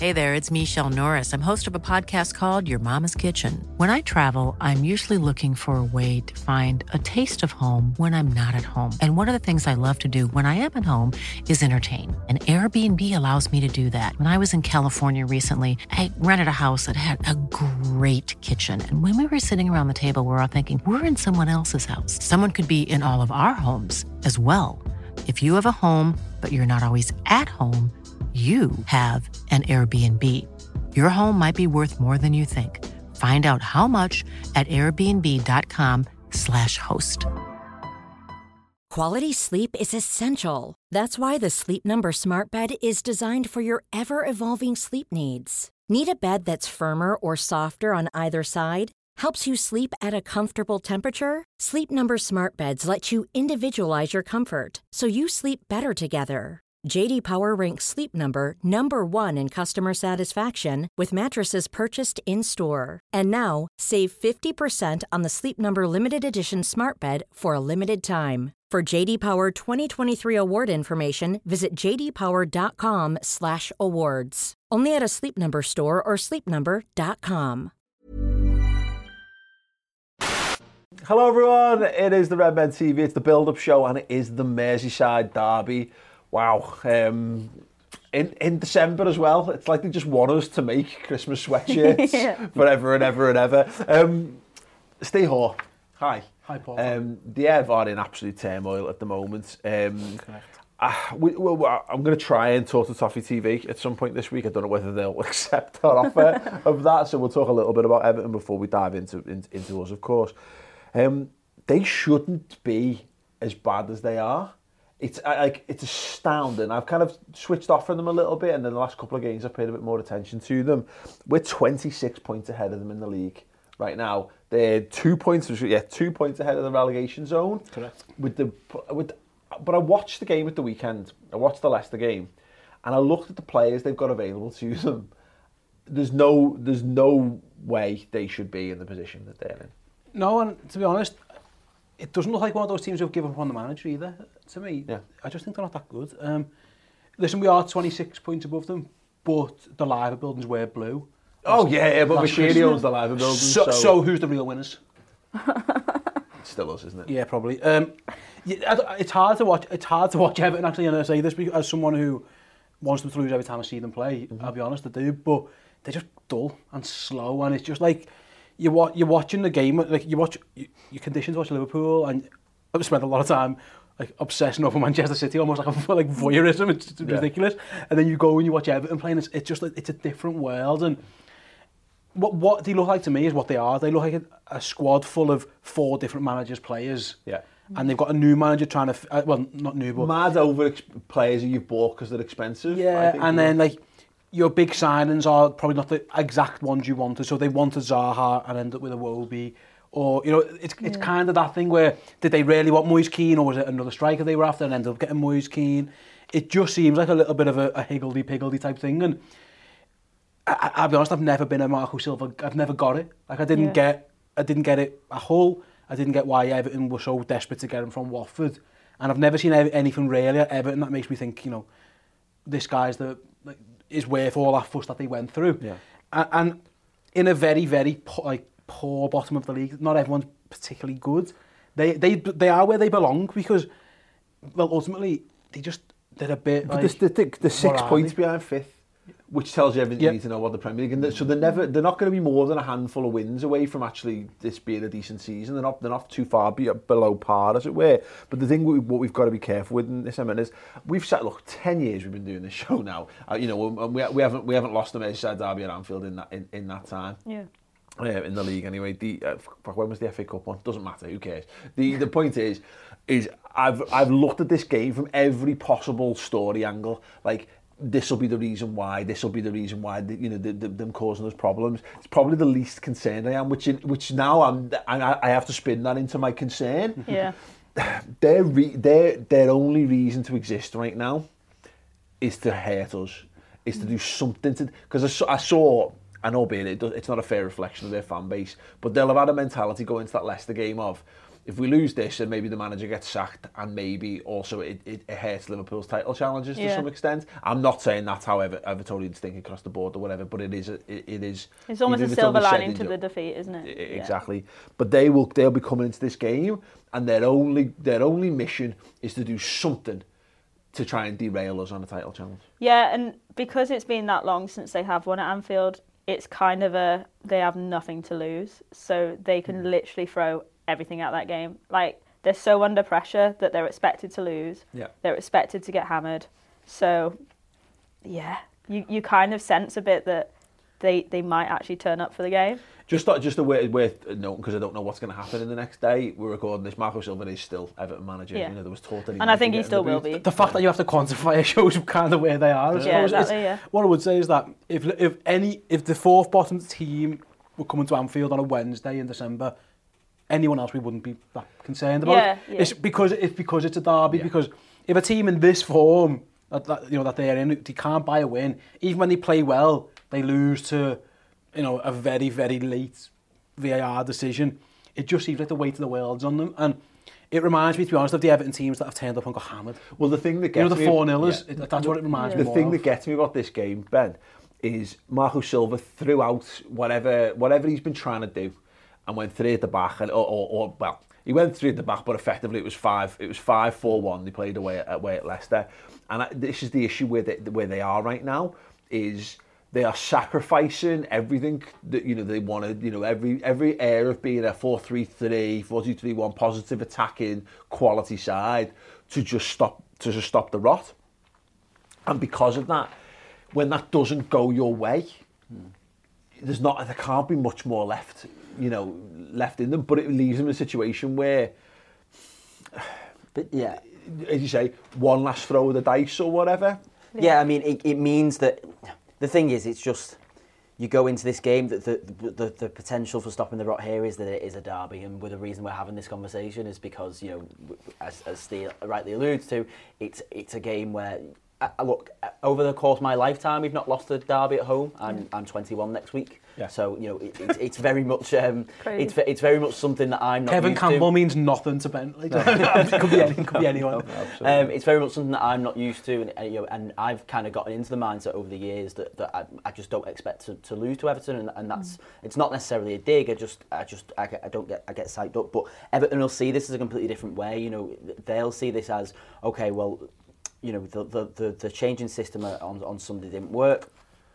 Hey there, it's Michelle Norris. I'm host of a podcast called Your Mama's Kitchen. When I travel, I'm usually looking for a way to find a taste of home when I'm not at home. And one of the things I love to do when I am at home is entertain. And Airbnb allows me to do that. When I was in California recently, I rented a house that had a great kitchen. And when we were sitting around the table, we were all thinking, we're in someone else's house. Someone could be in all of our homes as well. If you have a home, but you're not always at home, you have an Airbnb. Your home might be worth more than you think. Find out how much at airbnb.com/host. Quality sleep is essential. That's why the Sleep Number Smart Bed is designed for your ever-evolving sleep needs. Need a bed that's firmer or softer on either side? Helps you sleep at a comfortable temperature? Sleep Number Smart Beds let you individualize your comfort so you sleep better together. J.D. Power ranks Sleep Number number 1 in customer satisfaction with mattresses purchased in-store. And now, save 50% on the Sleep Number Limited Edition Smart Bed for a limited time. For J.D. Power 2023 award information, visit jdpower.com/awards. Only at a Sleep Number store or sleepnumber.com. Hello everyone, it is the Red Men TV, it's the build-up show and it is the Merseyside derby. Wow, in December as well, it's like they just want us to make Christmas sweatshirts forever and ever and ever. Steve Hoare, hi. Hi Paul. The Ev are in absolute turmoil at the moment. I'm going to try and talk to Toffee TV at some point this week. I don't know whether they'll accept our offer of that, so we'll talk a little bit about Everton before we dive into us, of course. They shouldn't be as bad as they are. It's astounding. I've kind of switched off from them a little bit, and then the last couple of games I've paid a bit more attention to them. We're 26 points ahead of them in the league right now. They're 2 points ahead of the relegation zone. Correct. But I watched the game at the weekend. I watched the Leicester game, and I looked at the players they've got available to them. There's no way they should be in the position that they're in. No, and to be honest, it doesn't look like one of those teams who've given up on the manager either, to me. Yeah. I just think they're not that good. Listen, we are 26 points above them, but the Liver buildings were blue. Oh, yeah, but Machiri owns the Liver buildings. So who's the real winners? It's still us, isn't it? Yeah, probably. It's hard to watch Everton, actually, and I say this as someone who wants them to lose every time I see them play. I'll be honest, I do, but they're just dull and slow, and it's just like, you're watching the game, like you're conditioned to watch Liverpool, and I've spent a lot of time like obsessing over Manchester City, almost like voyeurism. It's ridiculous. And then you go and you watch Everton playing. It's just like, it's a different world. And what they look like to me is what they are. They look like a squad full of 4 different managers, players. Yeah. And they've got a new manager trying to well, not new, but mad over players that you've bought because they're expensive. Yeah, and then like, your big signings are probably not the exact ones you wanted. So they wanted Zaha and ended up with Iwobi. Or, it's kind of that thing where, did they really want Moise Kean, or was it another striker they were after and ended up getting Moise Kean? It just seems like a little bit of a higgledy-piggledy type thing. And I'll be honest, I've never been a Marco Silva. I've never got it. Like, I didn't get it at Hull. I didn't get why Everton were so desperate to get him from Watford. And I've never seen anything really at Everton that makes me think, this guy's is worth all that fuss that they went through. Yeah. And in a very, very poor bottom of the league, not everyone's particularly good. They are where they belong because, well, ultimately, they're a bit but they're 6 points behind 5th, which tells you everything you need to know about the Premier League. And so they're not going to be more than a handful of wins away from actually this being a decent season. They're not too far below par, as it were. But the thing what we've got to be careful with in this, is we've sat 10 years we've been doing this show now. We haven't lost the Merseyside derby at Anfield in that time. Yeah. In the league anyway. When was the FA Cup one? Doesn't matter. Who cares? The point is I've looked at this game from every possible story angle. Like, this will be the reason why. This will be the reason why. Them causing us problems. It's probably the least concerned I am. Which now I have to spin that into my concern. Yeah. Their only reason to exist right now is to hurt us. Is to do something to, because I saw. And albeit it's not a fair reflection of their fan base, but they'll have had a mentality going into that Leicester game of, if we lose this, then maybe the manager gets sacked, and maybe also it hurts Liverpool's title challenges to some extent. I'm not saying that's how Evertonians think across the board or whatever, but it is. It's almost a silver lining to the defeat, isn't it? Exactly. But they'll be coming into this game, and their only mission is to do something to try and derail us on the title challenge. Yeah, and because it's been that long since they have won at Anfield, it's kind of they have nothing to lose, so they can literally throw everything at that game. Like, they're so under pressure that they're expected to lose. Yeah. They're expected to get hammered. So, yeah, you kind of sense a bit that they might actually turn up for the game. Just a worth note, because I don't know what's going to happen in the next day. We're recording this. Marco Silva is still Everton manager. Yeah. You know, there was talk that and I think he still will be. The fact that you have to quantify it shows kind of where they are. Yeah, exactly, yeah. What I would say is that if the fourth bottom team were coming to Anfield on a Wednesday in December, anyone else we wouldn't be that concerned about. Yeah. It's because it's a derby. Yeah. Because if a team in this form that they're in, they can't buy a win. Even when they play well, they lose to a very, very late VAR decision. It just seems like the weight of the world's on them, and it reminds me, to be honest, of the Everton teams that have turned up and got hammered. Well, the thing that gets the 4-0ers, that's what it reminds me of. The thing that gets me about this game, Ben, is Marco Silva threw out whatever he's been trying to do, and went 3 at the back, well, he went 3 at the back, but effectively it was 5-4-1. They played away at Leicester, and this is the issue where they are right now, is they are sacrificing everything that they wanted. Every area of being a 4-3-3, 4-2-3-1 positive attacking quality side to just stop the rot. And because of that, when that doesn't go your way, there can't be much more left in them. But it leaves them in a situation where, but yeah, as you say, one last throw of the dice or whatever. Yeah, I mean, it means that. The thing is, it's just, you go into this game, that the potential for stopping the rot here is that it is a derby, and the reason we're having this conversation is because, as Steve rightly alludes to, it's a game where, look, over the course of my lifetime, we've not lost a derby at home. I'm 21 next week. Yeah. So it's very much it's very much something that I'm not Kevin used Campbell to. means nothing to Bentley. It could be anyone. No, it's very much something that I'm not used to, and I've kind of gotten into the mindset over the years that I just don't expect to lose to Everton, and that's it's not necessarily a dig. I get psyched up, but Everton will see this as a completely different way. They'll see this as, okay, well, the changing system on Sunday didn't work.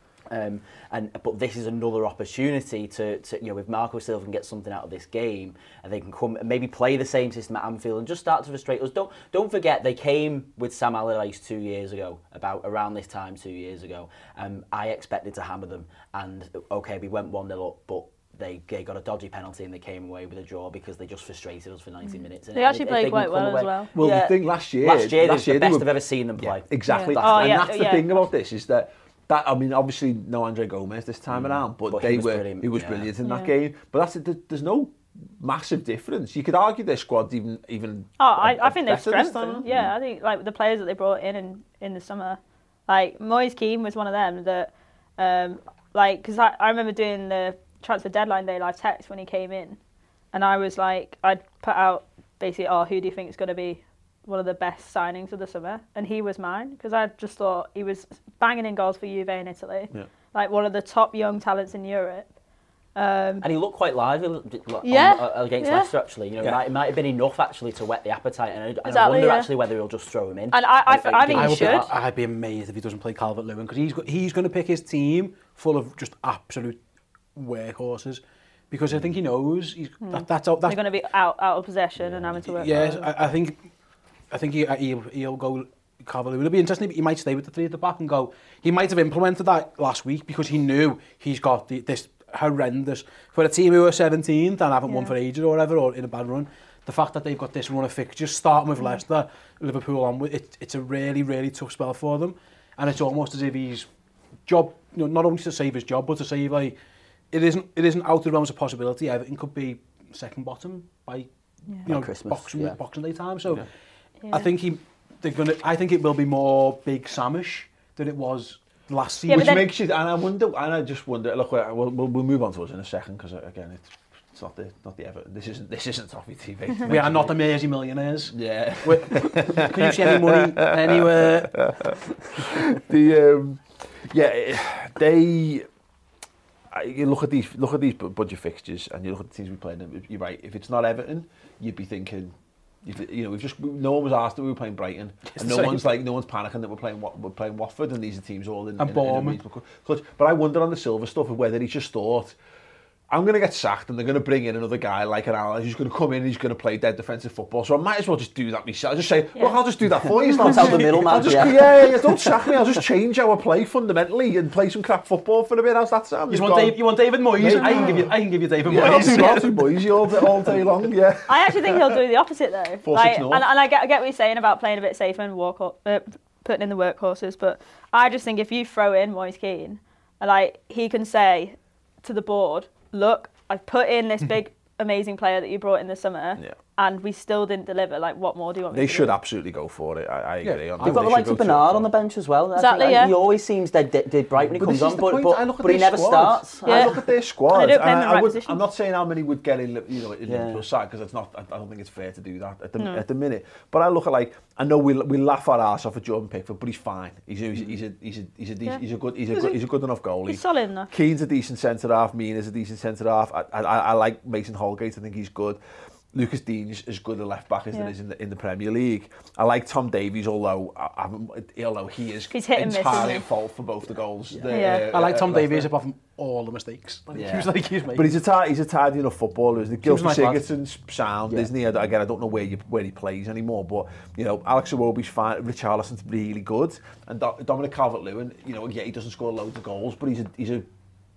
But this is another opportunity to if Marco Silva can get something out of this game, and they can come and maybe play the same system at Anfield and just start to frustrate us. Don't forget, they came with Sam Allardyce 2 years ago, around this time 2 years ago. I expected to hammer them, and okay, we went 1-0 up, but they got a dodgy penalty and they came away with a draw because they just frustrated us for 90 minutes. They actually played quite well as well. Well, the thing last year the best I've ever seen them play. Yeah, exactly. Yeah. That's the thing about this, is that I mean, obviously no Andre Gomez this time around, but he was brilliant in that game. But there's no massive difference. You could argue their squad's even. I think they've strengthened. Yeah, I think like the players that they brought in the summer, like Moise Kean was one of them that, because I remember doing the transfer deadline day live text when he came in, and I was like, I'd put out basically, who do you think is going to be one of the best signings of the summer? And he was mine, because I just thought he was banging in goals for Juve in Italy, like one of the top young talents in Europe. And he looked quite lively against Leicester, actually. It might have been enough actually to whet the appetite, and I wonder actually whether he'll just throw him in. And I think he should. I'd be amazed if he doesn't play Calvert-Lewin, because he's going to pick his team full of just absolute workhorses, because I think he knows that's they're going to be out of possession and having to work. Yes, I think he'll go Calvert-Lewin. It'll be interesting. He might stay with the 3 at the back and go. He might have implemented that last week because he knew he's got this horrendous, for a team who are 17th and haven't won for ages or whatever, or in a bad run. The fact that they've got this run of fixtures, starting with Leicester, Liverpool on with it's a really, really tough spell for them, and it's almost as if he's job, not only to save his job, but to save it isn't out of the realms of possibility. Everything could be second bottom by Christmas, Boxing Day time. So I think I think it will be more Big Samish than it was last season. Which makes you, and I just wonder. Look, we'll move on to us in a second, because again, it's it's not the Everton. This isn't Toffee TV. We are not the Mersey millionaires. Yeah. Can you see any money anywhere? You look at these budget fixtures and you look at the teams we played. You're right. If it's not Everton, you'd be thinking, no one was asked that we were playing Brighton, and no one's panicking that we're playing Watford, and these are teams all in Bournemouth. But I wonder on the Silva stuff of whether he just thought, I'm going to get sacked and they're going to bring in another guy like an Allen who's going to come in and he's going to play dead defensive football. So I might as well just do that myself. I'll just say, look, I'll just do that for you. That's how the middleman. Don't sack me. I'll just change how I play fundamentally and play some crap football for a bit. How's that sound? You want David Moyes? I can give you David Moyes. I'll do Moyes all day long. Yeah. I actually think he'll do the opposite though. And I get what you're saying about playing a bit safer and putting in the workhorses, but I just think if you throw in Moise Kean, like he can say to the board, look, I've put in this big, amazing player that you brought in the summer, and we still didn't deliver. Like, what more do you want me to do? They should absolutely go for it. I agree. You've got the likes of Bernard on the bench as well. Exactly, He always seems dead bright when he comes on, but he never starts. I look at their squad. I'm not saying how many would get in Liverpool's side, because I don't think it's fair to do that at the minute. But I look at I know we laugh our arse off at Jordan Pickford, but he's fine. He's a good enough goalie. He's solid enough. Keane's a decent centre half. Mina's a decent centre half. I like Mason Holgate. I think he's good. Lucas Dean's as good a left back as there is in the Premier League. I like Tom Davies, although he is entirely at fault for both the goals. I like Tom Davies apart from all the mistakes. He's making. But he's a tidy enough footballer. The Gylfi Sigurdsson's sound, isn't he? Again, I don't know where he plays anymore, but Alex Iwobi's fine. Richarlison's really good, and Dominic Calvert-Lewin. He doesn't score loads of goals, but he's a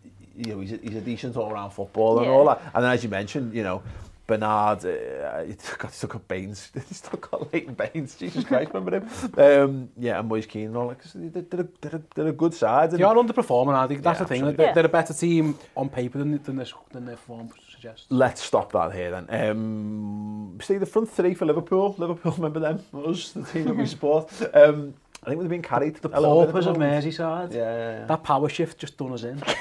decent all-round footballer and all that. And then, as you mentioned, Bernard, he's still got Baines. He's still got Leighton Baines. Jesus Christ, remember him? And Moise Kean and all that. They're a good side. They are underperforming, I think. That's the thing. They're a better team on paper than their form suggests. Let's stop that here then. See the front three for Liverpool. Liverpool, remember them? Us, the team that we support. I think we've been carried. The paupers of Merseyside. Yeah. That power shift just done us in.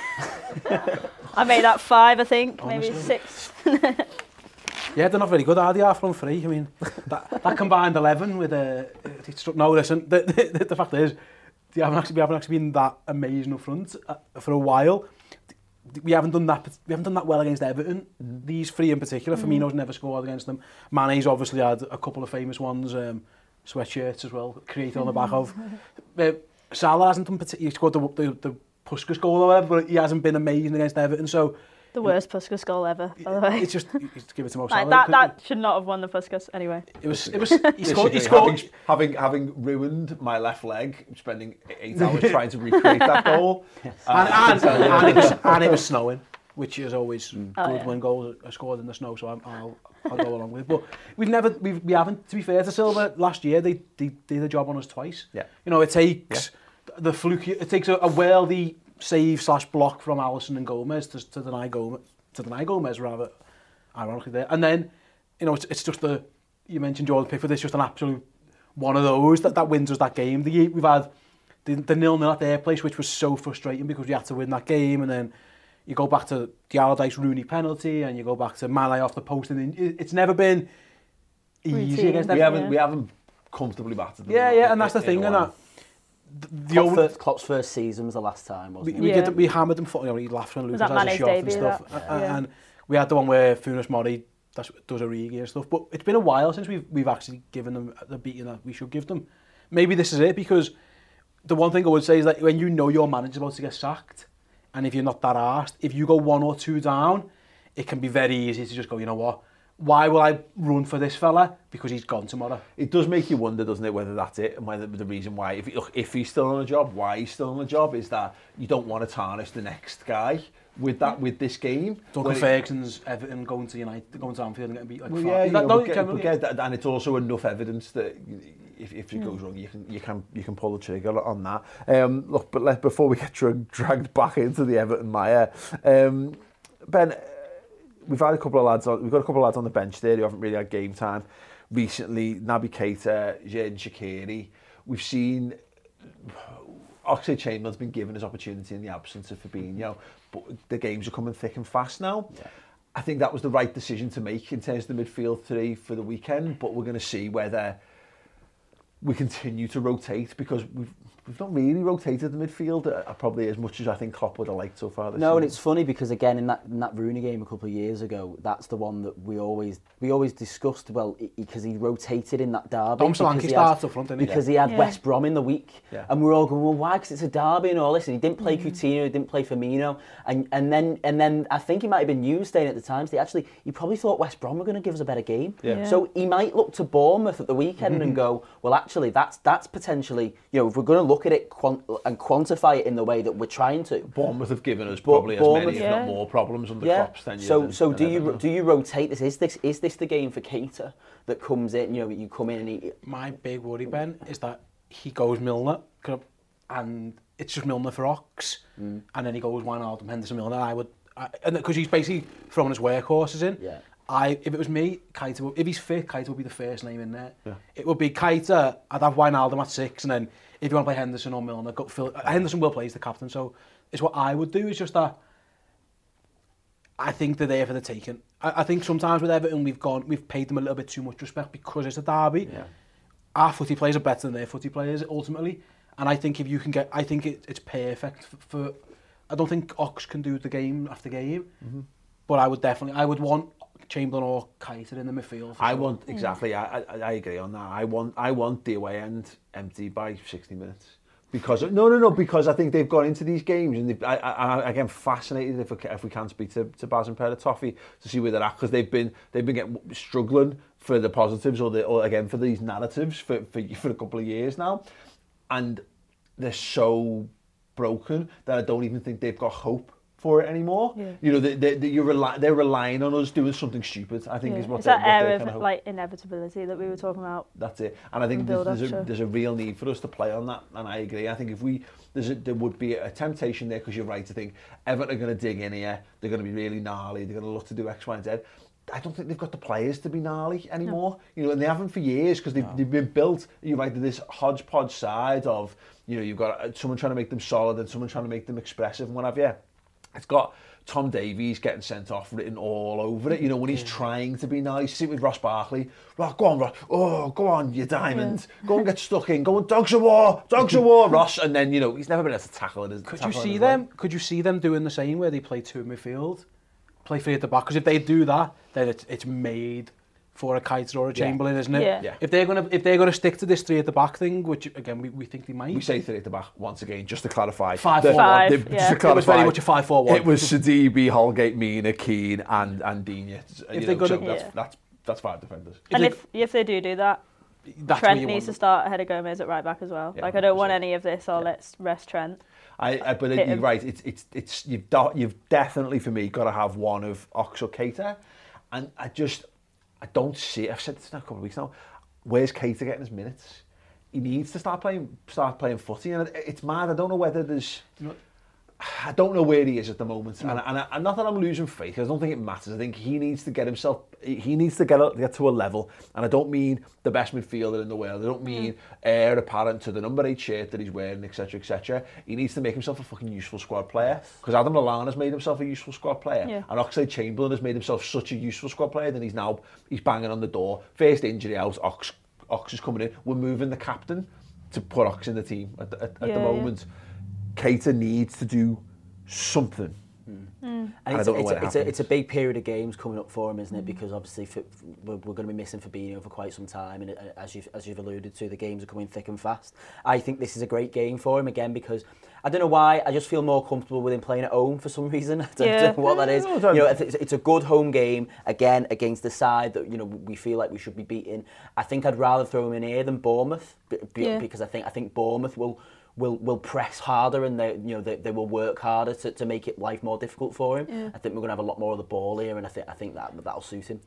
I made that 5, I think. Honestly. Maybe 6. Yeah, they're not very good, are they? Our front three. I mean, that combined 11 with no, listen. The fact is, we haven't actually been that amazing up front for a while. We haven't done that well against Everton. These three in particular. Firmino's never scored against them. Mane's obviously had a couple of famous ones, sweatshirts as well, created on the back of. Salah hasn't done. He scored the Puskas goal or whatever, but he hasn't been amazing against Everton. So. The worst Puskas goal ever, by the way. It's just give it to Mo Salah. That should not have won the Puskas anyway. It was. He scored. Having ruined my left leg, spending 8 hours trying to recreate that goal, and it was snowing, which is always good when goals are scored in the snow. So I'll go along with it. But we haven't. To be fair to Silva, last year they did a job on us twice. Yeah. It takes the fluke. It takes a worldy save/block from Alisson and Gomez to deny Gomez rather, ironically there. And then, it's just you mentioned Jordan Pickford, it's just an absolute one of those that wins us that game. We've had the 0-0 at their place, which was so frustrating because we had to win that game, and then you go back to the Allardyce Rooney penalty, and you go back to Mane off the post, and it's never been easy against them. We haven't comfortably battered them. Yeah, and that's the thing, and that. Klopp's first season was the last time, wasn't it? We hammered them. He laughed when Lucas has a shot and stuff. And we had the one where Funes Mori does Origi and stuff. But it's been a while since we've actually given them the beating that we should give them. Maybe this is it, because the one thing I would say is that when your manager's about to get sacked, and if you're not that arsed, if you go 1 or 2 down, it can be very easy to just go, you know what? Why will I run for this fella? Because he's gone tomorrow. It does make you wonder, doesn't it, whether that's it, and whether the reason why, if he's still on a job, why he's still on a job, is that you don't want to tarnish the next guy with this game. Duncan Ferguson's Everton going to Anfield and getting beat like 5. Yeah, and it's also enough evidence that if it goes wrong, you can pull the trigger on that. But before we get dragged back into the Everton mire, Ben. We've got a couple of lads on the bench there who haven't really had game time recently. Naby Keita, Xherdan Shaqiri. We've seen Oxlade-Chamberlain's been given his opportunity in the absence of Fabinho, but the games are coming thick and fast now. Yeah. I think that was the right decision to make in terms of the midfield three for the weekend, but we're going to see whether we continue to rotate, because we've not really rotated the midfield probably as much as I think Klopp would have liked so far this season. And it's funny because again in that Rooney game a couple of years ago, that's the one that we always discussed, well, because he rotated in that derby. Solanke started up front, didn't he? Because he had West Brom in the week, and we were all going, well, why? Because it's a derby and all this, and he didn't play Coutinho, he didn't play Firmino, and then I think he might have been Newsday at the time. So he probably thought West Brom were going to give us a better game. So he might look to Bournemouth at the weekend and go, well, actually, that's potentially, if we're going to look at it and quantify it in the way that we're trying to. Bournemouth have given us probably as many, if not more, problems under Klopp's tenure. So do you rotate this? Is this the game for Keita that comes in? You come in and My big worry, Ben, is that he goes Milner, and it's just Milner for Ox, and then he goes Wijnaldum, Henderson, Milner. And because he's basically throwing his workhorses in. Yeah. If it was me, Keita, if he's fit, Keita would be the first name in there. Yeah. It would be Keita, I'd have Wijnaldum at 6, and then if you want to play Henderson or Milner, Henderson will play as the captain, so it's what I would do, is just that I think they're there for the taking. I think sometimes with Everton, we've paid them a little bit too much respect because it's a derby. Yeah. Our footy players are better than their footy players, ultimately, and I think if you can get, I think it's perfect for I don't think Ox can do the game after game, but I would want Chamberlain or Keita in the midfield. I agree on that. I want the away end empty by 60 minutes. Because because I think they've gone into these games, and I'm fascinated if we can speak to Baz and Pera Toffee to see where they're at, because they've been struggling for the positives or again for these narratives for a couple of years now, and they're so broken that I don't even think they've got hope for it anymore. Yeah. They're relying on us doing something stupid, I think, is what they're air of like inevitability that we were talking about. That's it. And I think there's a real need for us to play on that, and I agree. I think there would be a temptation there, because you're right to think Everton are going to dig in here, they're going to be really gnarly, they're going to look to do X, Y and Z. I don't think they've got the players to be gnarly anymore. No. And they haven't for years, because they've been built, you're right, to this hodgepodge side of, you've got someone trying to make them solid and someone trying to make them expressive and what have you. It's got Tom Davies getting sent off written all over it, when he's trying to be nice. See it with Ross Barkley. Go on, Ross. Oh, go on, you diamond. Yeah. Go and get stuck in. Go on, dogs of war, Ross. And then, he's never been able to tackle it. Could you see them doing the same, where they play two in midfield, play three at the back? Because if they do that, then it's made for a Keita or a Chamberlain, isn't it? Yeah. If they're gonna stick to this three at the back thing, which again we think they might. We say three at the back once again, just to clarify. 5-4-1. Just to clarify, it was very much a 5-4-1. It was Sidibe, Holgate, Mina, Keane, and Digne. That's 5 defenders. And if they do that, Trent needs to start ahead of Gomez at right back as well. Yeah, I don't want any of this. Let's rest Trent. But you're right. It's you've definitely, for me, got to have one of Ox or Keita, and I don't see. I've said this now a couple of weeks now. Where's Keita getting his minutes? He needs to start playing footy, and it's mad. I don't know whether there's. I don't know where he is at the moment, and not that I'm losing faith. I don't think it matters. I think he needs to get himself. He needs to get to a level, and I don't mean the best midfielder in the world. I don't mean heir apparent to the number 8 shirt that he's wearing, etc., etc. He needs to make himself a fucking useful squad player, because Adam Lallana's made himself a useful squad player, and Oxlade-Chamberlain has made himself such a useful squad player that he's banging on the door. First injury out, Ox is coming in. We're moving the captain to put Ox in the team at the moment. Keita needs to do something. And it's a big period of games coming up for him, isn't it? Because obviously we're going to be missing Fabinho for quite some time, and as you've alluded to, the games are coming thick and fast. I think this is a great game for him again, because I don't know why, I just feel more comfortable with him playing at home for some reason. I don't know what that is. It's a good home game again against the side that we feel like we should be beating. I think I'd rather throw him in here than Bournemouth, because I think Bournemouth will press harder, and they will work harder to make it life more difficult for him. I think we're going to have a lot more of the ball here, and I think that'll suit him.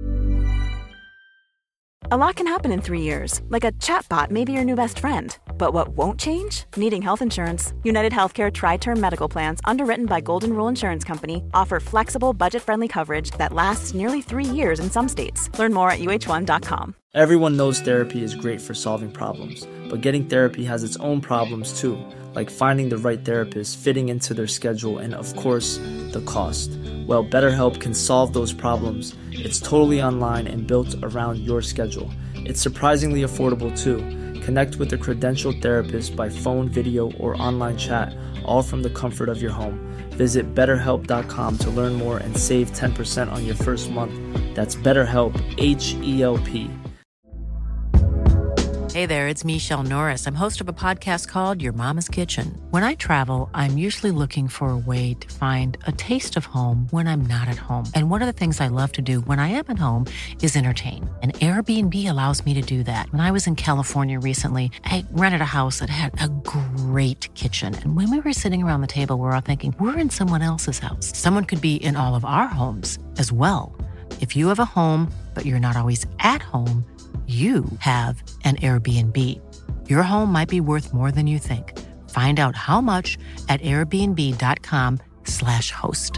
A lot can happen in 3 years, like a chatbot may be your new best friend. But what won't change? Needing health insurance. United Healthcare Tri-Term Medical Plans, underwritten by Golden Rule Insurance Company, offer flexible, budget-friendly coverage that lasts nearly 3 years in some states. Learn more at UH1.com. Everyone knows therapy is great for solving problems, but getting therapy has its own problems too, like finding the right therapist, fitting into their schedule, and of course, the cost. Well, BetterHelp can solve those problems. It's totally online and built around your schedule. It's surprisingly affordable too. Connect with a credentialed therapist by phone, video, or online chat, all from the comfort of your home. Visit BetterHelp.com to learn more and save 10% on your first month. That's BetterHelp, H-E-L-P. Hey there, it's Michelle Norris. I'm host of a podcast called Your Mama's Kitchen. When I travel, I'm usually looking for a way to find a taste of home when I'm not at home. And one of the things I love to do when I am at home is entertain. And Airbnb allows me to do that. When I was in California recently, I rented a house that had a great kitchen. And when we were sitting around the table, we were all thinking, we're in someone else's house. Someone could be in all of our homes as well. If you have a home, but you're not always at home, you have an Airbnb. Your home might be worth more than you think. Find out how much at airbnb.com/host.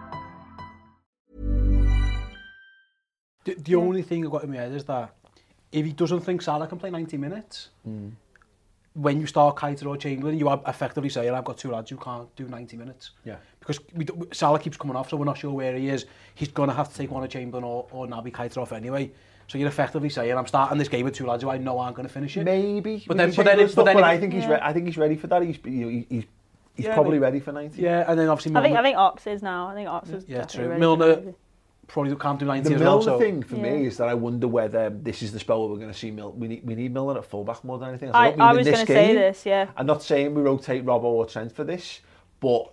The only thing I've got in my head is that if he doesn't think Salah can play 90 minutes, when you start Keita or Chamberlain, you are effectively saying, I've got two lads who can't do 90 minutes. Yeah. Because Salah keeps coming off, so we're not sure where he is. He's going to have to take one of Chamberlain or Naby Keita off anyway. So you're effectively saying, I'm starting this game with two lads who I know aren't going to finish it. Maybe. But then I think he's ready for that. He's probably ready for 90. Yeah, and then obviously Milner. I think Ox is now. I think Ox is true. ready. Milner probably can't do 90 as well. The Milner thing for me is that I wonder whether this is the spell where we're going to see Milner. We need Milner at fullback more than anything. I was going to say this, yeah. I'm not saying we rotate Robbo or Trent for this, but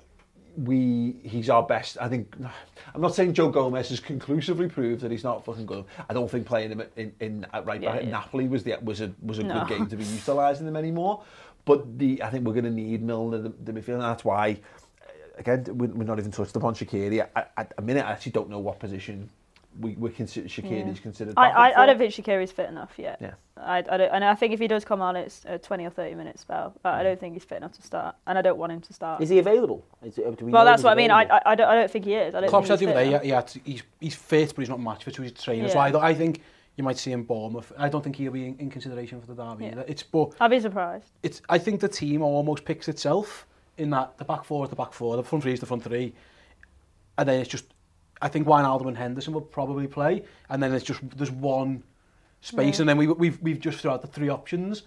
he's our best. I think. I'm not saying Joe Gomez has conclusively proved that he's not fucking good. I don't think playing him in right back at Napoli was a good game to be utilising him anymore. But I think we're going to need Milner the midfield, and that's why. Again, we're not even touched upon Shaqiri. At a minute, I actually don't know what position we consider Shaqiri's considered. I don't think Shaqiri's fit enough yet. Yeah. I don't, and I think if he does come on, it's a 20 or 30 minute spell. But I don't think he's fit enough to start, and I don't want him to start. Is he available? Well, that's what I mean. I don't think he is. Klopp said the other day, he's fit, but he's not match fit, so he's trained. So I think you might see him Bournemouth. I don't think he'll be in consideration for the derby either. I'd be surprised. I think the team almost picks itself in that the back four is the back four, the front three is the front three, and then it's just. I think Wijnaldum and Henderson will probably play, and then it's just there's one space, and then we've just thrown out the three options,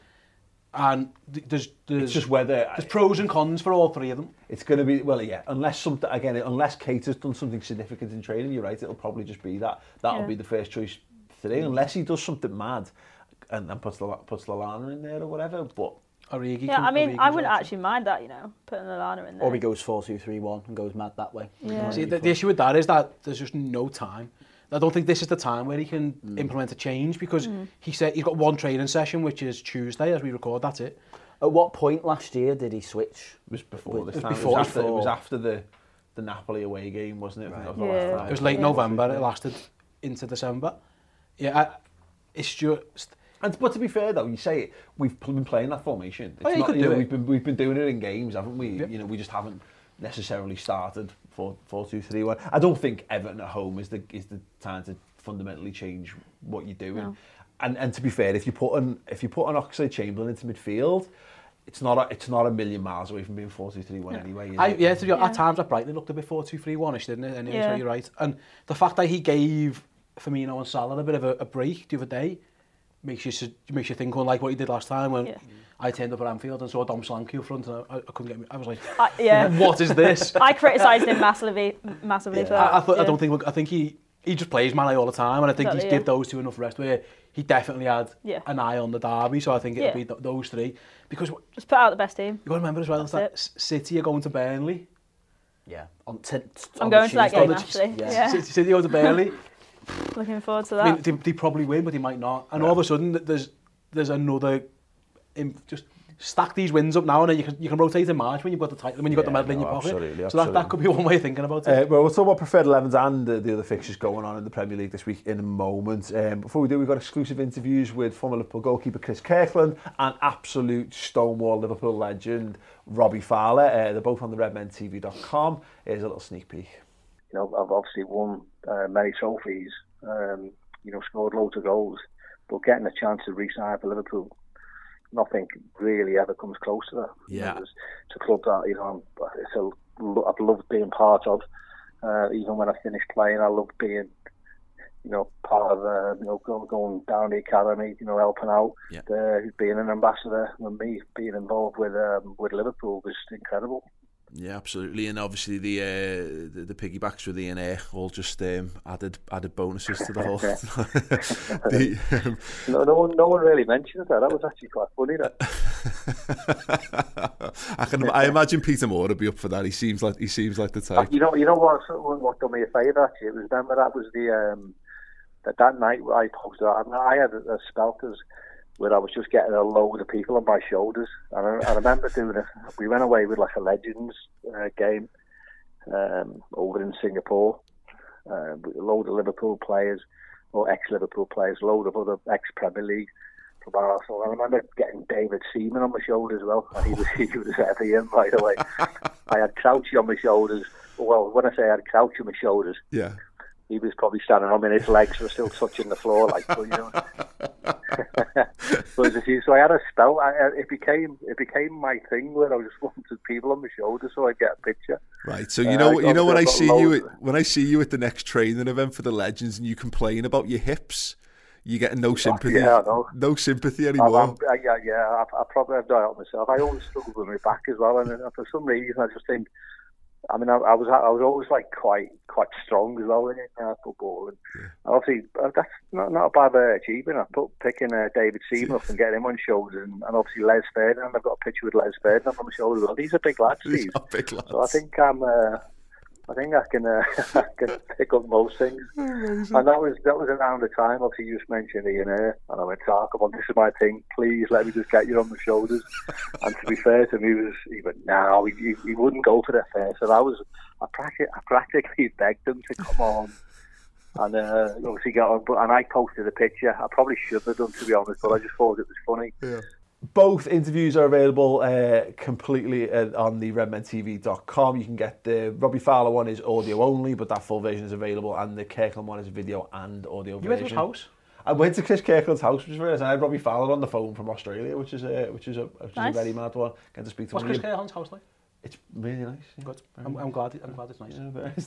and there's it's just whether there's pros and cons for all three of them. It's going to be unless Keita's done something significant in training, you're right. It'll probably just be that'll be the first choice today, unless he does something mad and puts Lallana in there or whatever. But I wouldn't actually mind that, putting Lallana in there. Or he goes 4-2-3-1 and goes mad that way. Yeah. See, the issue with that is that there's just no time. I don't think this is the time where he can implement a change, because he said he's got one training session, which is Tuesday as we record. That's it. At what point last year did he switch? It was before this time. It was after the Napoli away game, wasn't it? Right. It was late November. It lasted into December. Yeah, it's just. But to be fair though, you say it, we've been playing that formation. We've been doing it in games, haven't we? Yep. We just haven't necessarily started 4-2-3-1. I don't think Everton at home is the time to fundamentally change what you're doing. No. And to be fair, if you put an Oxlade-Chamberlain into midfield, it's not a million miles away from being 4-2-3-1 anyway. At times that Brighton looked a bit 4-2-3-1ish, didn't it? Anyway, so you're right. And the fact that he gave Firmino and Salah a bit of a break the other day makes you think unlike what he did last time when I turned up at Anfield and saw Dom Solanke up front, and I couldn't get me. I was like, what is this? I criticised him massively for that. I think he just plays Mane all the time, and I think he's give those two enough rest where he definitely had an eye on the derby. So I think it'll be those three, because just put out the best team. You got to remember as well that City are going to Burnley. Yeah, I'm going to that game actually. City go to Burnley. Looking forward to that. I mean, they probably win, but they might not. And all of a sudden, there's another. Just stack these wins up now, and then you can rotate in March when you've got the title, when you've got the medal in your pocket. Absolutely. So that could be one way of thinking about it. Well, we'll talk about preferred 11s and the other fixtures going on in the Premier League this week in a moment. Before we do, we've got exclusive interviews with former Liverpool goalkeeper Chris Kirkland and absolute stonewall Liverpool legend Robbie Fowler. They're both on the redmentv.com. Here's a little sneak peek. I've obviously won many trophies, scored loads of goals, but getting a chance to re-sign for Liverpool, nothing really ever comes close to that. Yeah. It's a club that, I've loved being part of. Even when I finished playing, I loved being, part of, going down the academy, helping out. Yeah. Being an ambassador, and me being involved with Liverpool was incredible. Yeah, absolutely, and obviously the piggybacks with Ian Ayre all just added bonuses to the whole. No one really mentioned that. That was actually quite funny. That I imagine Peter Moore would be up for that. He seems like the type. You know what done me a favour actually. It was remember that was that night where I posted. I had a spell where I was just getting a load of people on my shoulders. And I remember doing it. We went away with like a Legends game over in Singapore. With a load of Liverpool players, or ex-Liverpool players, a load of other ex-Premier League from Arsenal. I remember getting David Seaman on my shoulders as well. And he was heavy in, by the way. I had Crouchy on my shoulders. Well, when I say I had Crouchy on my shoulders, yeah. He was probably standing on me and his legs were still touching the floor, like, so, So I had a spell. It became my thing where I just wanted people on my shoulders so I'd get a picture. Right. So when I see you at the next training event for the Legends and you complain about your hips, you're getting no sympathy. Yeah, I know. No sympathy anymore. I probably have done it myself. I always struggle with my back as well, and for some reason I just think. I mean, I was always like quite strong as well in football, and obviously that's not a bad achievement. I picking David Seaman up and getting him on shoulders, and obviously Les Ferdinand. I've got a picture with Les Ferdinand on my shoulders. Well, these are big lads, Steve. These are big lads. So I think I can pick up most things. And that was around the time. Obviously, you just mentioned Ian Ayre, and I went to Arkabon. This is my thing. Please let me just get you on the shoulders. And to be fair to me, he went, no, he wouldn't go for the affair. So I practically begged him to come on. And obviously got on. And I posted a picture. I probably shouldn't have done, to be honest, but I just thought it was funny. Yeah. Both interviews are available completely on the redmentv.com. You can get the Robbie Fowler one is audio only, but that full version is available, and the Kirkland one is video and audio version. You went to his house? I went to Chris Kirkland's house, which was very nice. I had Robbie Fowler on the phone from Australia, which is a very mad one. Get to speak to What's Chris Kirkland's house like? It's really nice. Yeah. Good. I'm glad it's nice. Yeah, very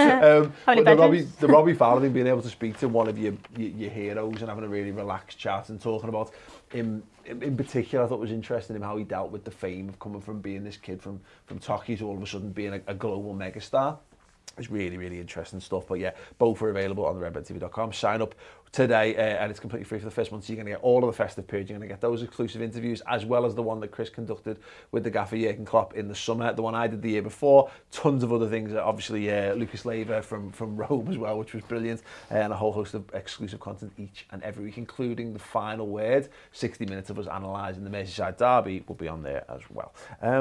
nice. The Robbie Fowler thing, being able to speak to one of your heroes and having a really relaxed chat and talking about him in particular, I thought was interesting in how he dealt with the fame of coming from being this kid from Turkey to all of a sudden being a global megastar. It's really, really interesting stuff. But yeah, both are available on the redmentv.com. Sign up today and it's completely free for the first month. So you're going to get all of the festive period. You're going to get those exclusive interviews as well as the one that Chris conducted with the gaffer Jurgen Klopp in the summer, the one I did the year before. Tons of other things. Obviously, Lucas Leiva from Rome as well, which was brilliant. And a whole host of exclusive content each and every week, including the final word. 60 minutes of us analysing the Merseyside derby will be on there as well.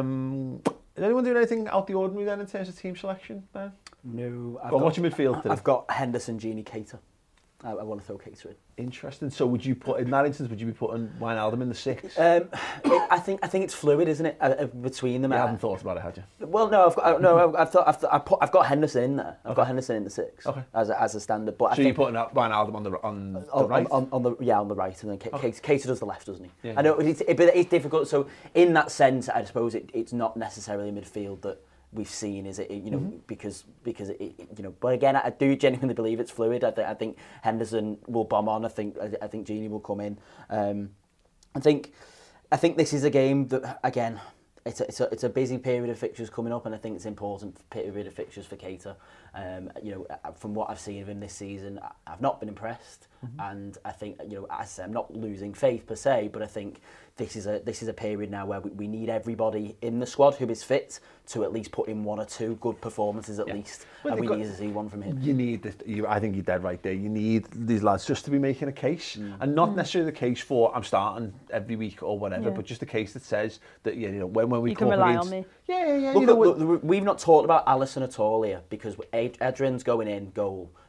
Is anyone doing anything out the ordinary then in terms of team selection, Ben? No. What's your midfield today? I've got Henderson, Gini, Keita. I want to throw Keita in. Interesting. So would you put, in that instance, would you be putting Wijnaldum in the 6? I think it's fluid, isn't it, between them? You haven't thought about it, had you? Well, no. I've got Henderson in there. I've got Henderson in the 6 as a standard. But so you're putting Wijnaldum on the right? On the right, and then Keita does the left, doesn't he? Yeah. I know, but it's difficult. So in that sense, I suppose it's not necessarily midfield that we've seen, is it? Because but again, I do genuinely believe it's fluid. I think Henderson will bomb on. I think Gini will come in. I think this is a game that, again, it's a busy period of fixtures coming up, and I think it's important period of fixtures for Keita. From what I've seen of him this season, I've not been impressed, and I think as I say, I'm not losing faith per se, but I think this is a period now where we need everybody in the squad who is fit to at least put in 1 or 2 good performances at least, and we need to see one from him. You need this. I think you're dead right there. You need these lads just to be making a case, and not necessarily the case for I'm starting every week or whatever, but just a case that says that when we come up against, on me. Yeah. Look, we've not talked about Alisson at all here because Adrian's going in goal.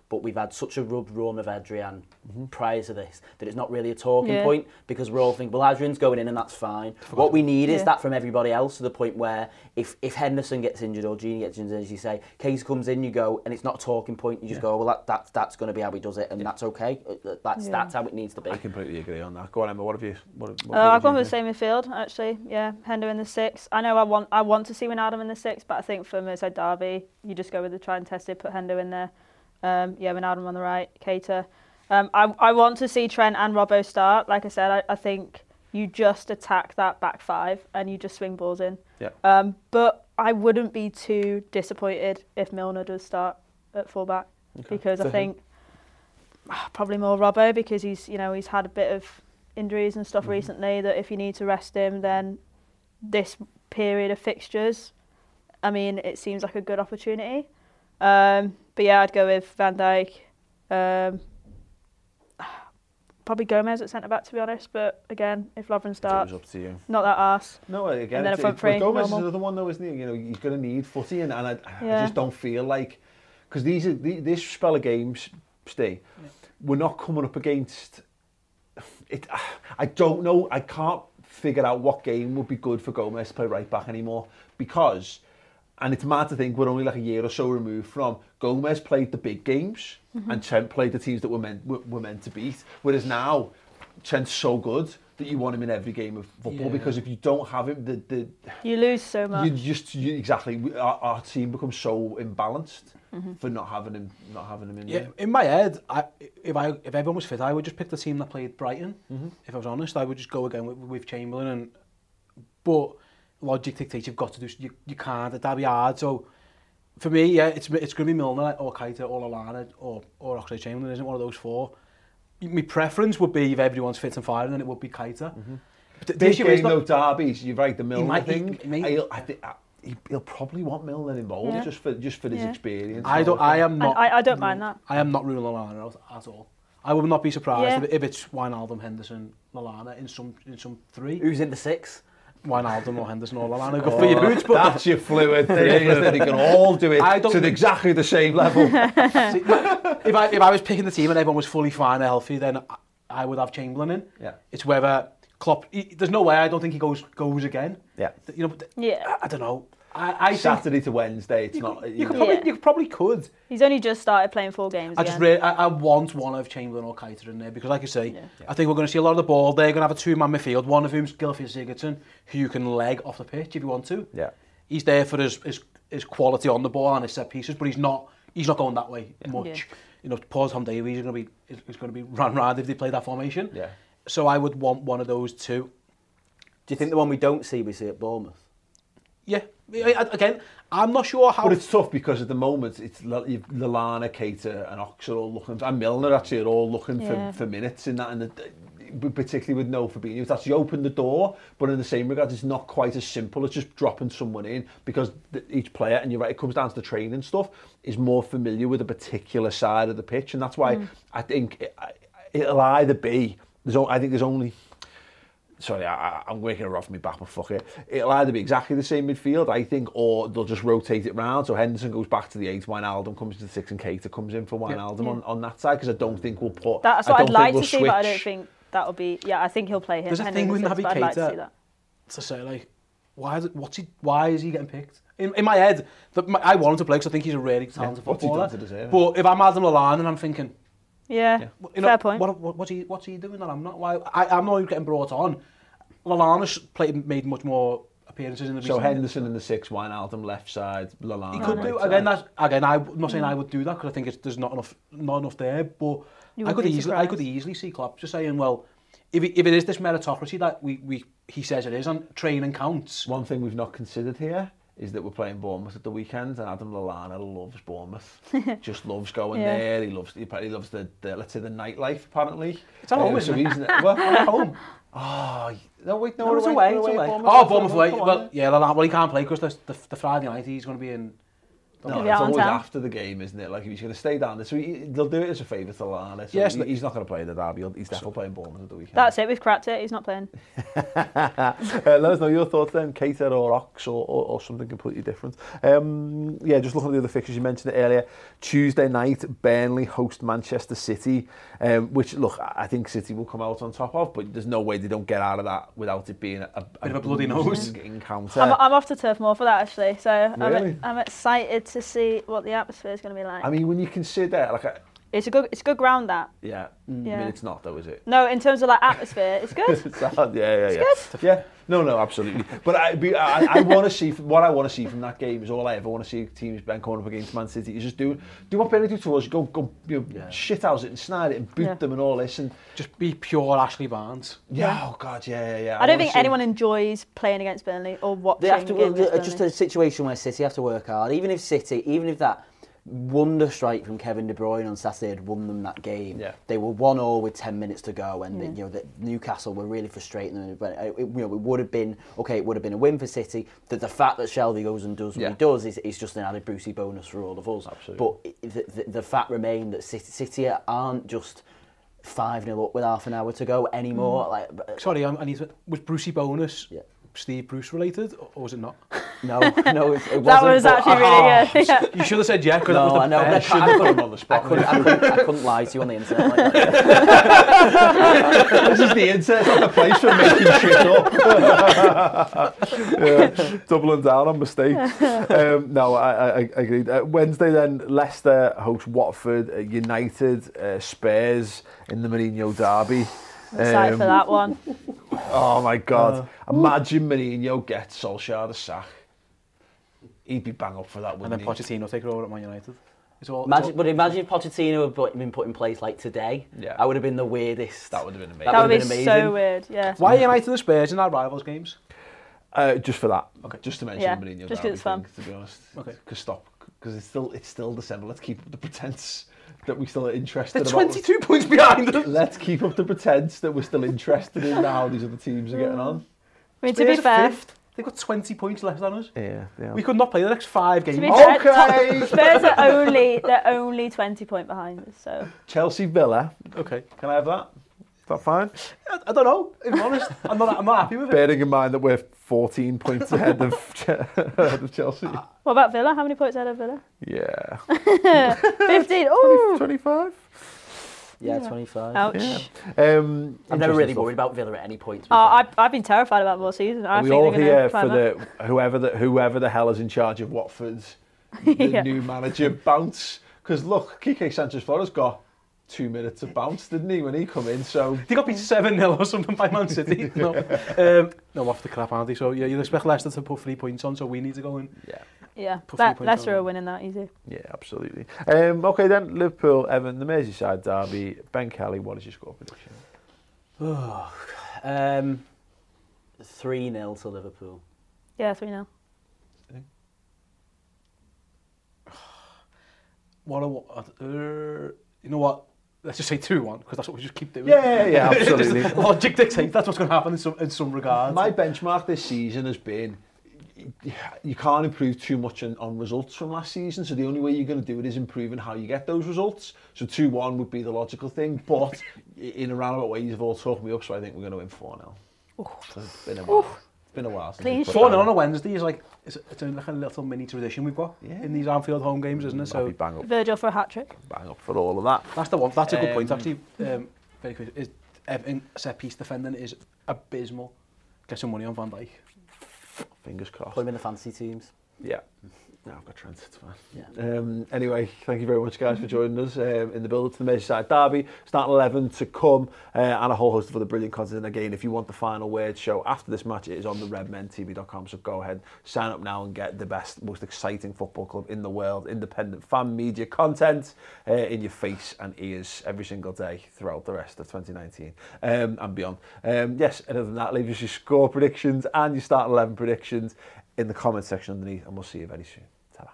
but we've had such a run of Adrian prior to this that it's not really a talking point, because we're all thinking, well, Adrian's going in and that's fine. What we need is that from everybody else, to the point where if Henderson gets injured or Gini gets injured, as you say, Keita comes in, you go, and it's not a talking point, you just go, well, that's going to be how he does it, and that's okay. That's how it needs to be. I completely agree on that. Go on, Emma, what have you... I've gone with the same midfield, actually. Yeah, Hendo in the 6. I know I want to see Wijnaldum in the 6, but I think for Merseyside Derby, you just go with the try and test it, put Hendo in there. Wijnaldum on the right, Keita. I want to see Trent and Robbo start. Like I said, I think you just attack that back 5 and you just swing balls in. Yeah. But I wouldn't be too disappointed if Milner does start at fullback, because I think probably more Robbo, because he's had a bit of injuries and stuff recently, that if you need to rest him, then this period of fixtures, I mean, it seems like a good opportunity. But yeah, I'd go with Van Dijk. Probably Gomez at centre-back, to be honest. But again, if Lovren starts, up to you. Not that arse. No, again, and then a front three. Gomez is another one, though, isn't he? He's going to need footy, and I just don't feel like... Because this spell of games, Steve, we're not coming up against... I don't know. I can't figure out what game would be good for Gomez to play right back anymore, because... And it's mad to think we're only like a year or so removed from Gomez played the big games and Trent played the teams that were meant to beat. Whereas now, Trent's so good that you want him in every game of football, because if you don't have him, you lose so much. Exactly. Our team becomes so imbalanced for not having him in there. In my head, if everyone was fit, I would just pick the team that played Brighton. If I was honest, I would just go again with Chamberlain, but logic dictates you've got to do. You can't. That'd be hard. So for me, it's going to be Milner or Keita or Lallana or Oxlade-Chamberlain. Isn't one of those 4. My preference would be if everyone's fit and firing, then it would be Keita. This game, though, derbies, you're right. The Milner thing. He'll probably want Milner involved just for his experience. I don't mind that. I am not ruling Lallana out at all. I would not be surprised if it's Wijnaldum, Henderson, Lallana in some 3. Who's in the 6? Wijnaldum or Henderson or Lallana. Go for your boots, but that's your fluid thing. They can all do it to exactly the same level. See, if I was picking the team and everyone was fully fine and healthy, then I would have Chamberlain in. Yeah. It's whether Klopp. There's no way. I don't think he goes again. Yeah. I don't know. I Saturday to Wednesday. It's not. You probably could. He's only just started playing 4 games. I want one of Chamberlain or Keita in there, because, like you say, I think we're going to see a lot of the ball. They're going to have a 2-man midfield, one of whom's Gylfi Sigurdsson, who you can leg off the pitch if you want to. Yeah. He's there for his quality on the ball and his set pieces, but he's not going that way much. Yeah. Paul Tom Davies is going to be run round if they play that formation. Yeah. So I would want one of those 2. Do you think the one we don't see, we see at Bournemouth? Yeah. Again, I'm not sure how... But it's tough, because at the moment, it's Lallana, Keita and Ox are all looking... And Milner, actually, are all looking for minutes in that. And particularly with no Fabinho. It's actually opened the door, but in the same regard, it's not quite as simple as just dropping someone in, because each player, and you're right, it comes down to the training stuff, is more familiar with a particular side of the pitch. And that's why I think it'll either be... I think there's only... Sorry, I'm waking it off my back, but fuck it. It'll either be exactly the same midfield, I think, or they'll just rotate it round. So Henderson goes back to the 8, Wijnaldum comes to the 6, and Keita comes in for Wijnaldum on that side, because I don't think we'll put... That's what I'd like to see, but I don't think that'll be... Yeah, I think he'll play him. There's a thing with Naby Keita, like to see that. To say, like, why is he getting picked? In my head, I want him to play, because I think he's a really talented footballer. But if I'm Adam Lallana and I'm thinking... Yeah, fair point. What's he doing that I'm not? I'm not even getting brought on. Lallana's made much more appearances in the So Henderson in the 6, Wijnaldum left side, Lallana. He could do again. I'm not saying I would do that, because I think there's not enough there. But I could easily see Klopp just saying, well, if it is this meritocracy that he says it is, and training counts. One thing we've not considered here is that we're playing Bournemouth at the weekend, and Adam Lallana loves Bournemouth. Just loves going there. He loves the let's say the nightlife, apparently. It's at home, isn't it? Well, at home. Oh, no, it's away. Oh, Bournemouth away. Well, yeah, Lallana, he can't play because the Friday night he's going to be in No, it's always after the game, isn't it? Like, if he's going to stay down there, so they'll do it as a favour to Lallana. So yes, he's not going to play the derby. He's definitely playing Bournemouth at the weekend. That's it. We've cracked it. He's not playing. Let us know your thoughts then, Keita or Ox or something completely different. Just looking at the other fixtures, you mentioned it earlier. Tuesday night, Burnley host Manchester City, which, look, I think City will come out on top of, but there's no way they don't get out of that without it being a bit of a bloody nose encounter. I'm off to Turf Moor for that, actually. So really? I'm excited to see what the atmosphere is going to be like. I mean, when you consider it's a good ground, that. Yeah. I mean, it's not though, is it? No, in terms of like atmosphere, it's good. It's good. Yeah. No, absolutely. But I want to see what I want to see from that game is all I ever want to see teams Ben coming up against Man City. You just do what Burnley do to us. Go shit house it and snide it and boot them and all this and just be pure Ashley Barnes. Yeah. Oh God, yeah. I don't think anyone enjoys playing against Burnley or watching. They have to just a situation where City have to work hard. Even if that wonder strike from Kevin De Bruyne on Saturday had won them that game. Yeah. They were 1-1 with 10 minutes to go, and the Newcastle were really frustrating them. It would have been a win for City. The fact that Shelvey goes and does what he does is just an added Brucey bonus for all of us. Absolutely. But the fact remained that City aren't just 5-0 up with half an hour to go anymore. Sorry, was Brucey bonus? Yeah. Steve Bruce related, or was it not? No, it wasn't. That was actually really good. Yeah. You should have said yeah, because no, that was the best. I put him on the spot. I couldn't lie to you on the internet like that. This is the internet, not the place for making shit up. Doubling down on mistakes. No, I agreed. Wednesday then, Leicester host Watford, United, Spurs in the Mourinho derby. Excited for that one. Oh my God. Imagine Mourinho gets Solskjaer the sack. He'd be bang up for that, wouldn't he? And then Pochettino take over at Man United. Imagine if Pochettino had been put in place like today. Yeah. That would have been the weirdest. That would have been amazing. That would have been so weird, yeah. Why are United and Spurs in our rivals games? Just for that. Okay. Just to mention the Mourinho just because it's fun. To be honest. Okay. Because it's still December. Let's keep up the pretense that we still are interested. They're 22 points behind them. Let's keep up the pretense that we're still interested in how these other teams are getting on. I mean, to be fair, they've got 20 points left on us. Yeah. We could not play the next 5 games. Okay. Spurs are only 20 points behind us. So Chelsea Villa. Okay. Can I have that? Is that fine? I don't know. If I'm honest, I'm not happy with it. Bearing in mind that we're 14 points ahead of Chelsea. What about Villa? How many points ahead of Villa? Yeah. 15. Oh. 25. Yeah, 25. Ouch. Yeah. I've never really worried about Villa at any point. I've been terrified about them all season. I think all here for whoever the hell is in charge of Watford's new manager bounce. Because look, Quique Sanchez-Flores got 2 minutes of bounce, didn't he, when he come in? So they got beat 7-0 or something by Man City. No, off the crap, aren't they? So you expect Leicester to put 3 points on, so we need to go in. Yeah, Leicester are winning that easy. Yeah, absolutely. Okay then, Liverpool, Everton, the Merseyside derby. Ben Kelly, what is your score prediction? 3-0 to Liverpool. Yeah, 3-0. You know what? Let's just say 2-1, because that's what we just keep doing. Yeah, absolutely. Logic dictates that's what's going to happen in some regards. My benchmark this season has been, you can't improve too much on results from last season, so the only way you're going to do it is improving how you get those results. So 2-1 would be the logical thing, but in a roundabout way, you've all talked me up, so I think we're going to win 4-0. So it's been a while. It's been a while since 4-0 on a Wednesday is like it's like a little mini tradition we've got in these Anfield home games, isn't it? So bang up. Virgil for a hat-trick. Bang up for all of that. That's the one. That's a good point actually. Very quick. Everton set piece defending is abysmal. Get some money on Van Dijk. Fingers crossed. Put him in the fancy teams. Yeah. No, I've got Trent, it's fine. Yeah. Anyway, thank you very much, guys, for joining us in the build-up to the Merseyside derby. Starting 11 to come, and a whole host of other brilliant content. And again, if you want the final word show after this match, it is on the redmentv.com. So go ahead, sign up now and get the best, most exciting football club in the world. Independent fan media content in your face and ears every single day throughout the rest of 2019 and beyond. Yes, and other than that, leave us your score predictions and your starting 11 predictions in the comment section underneath, and we'll see you very soon. Ta-ra.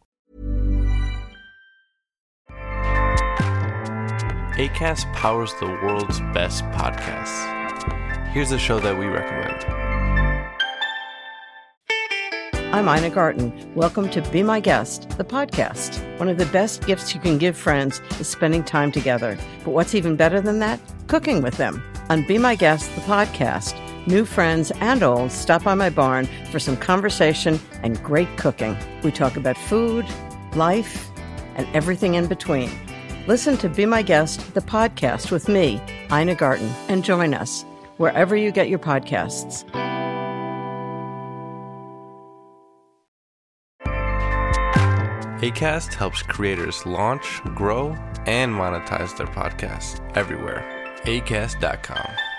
Acast powers the world's best podcasts. Here's a show that we recommend. I'm Ina Garten. Welcome to Be My Guest, the podcast. One of the best gifts you can give friends is spending time together. But what's even better than that? Cooking with them. On Be My Guest, the podcast, new friends and old stop by my barn for some conversation and great cooking. We talk about food, life, and everything in between. Listen to Be My Guest, the podcast with me, Ina Garten, and join us wherever you get your podcasts. Acast helps creators launch, grow, and monetize their podcasts everywhere. Acast.com.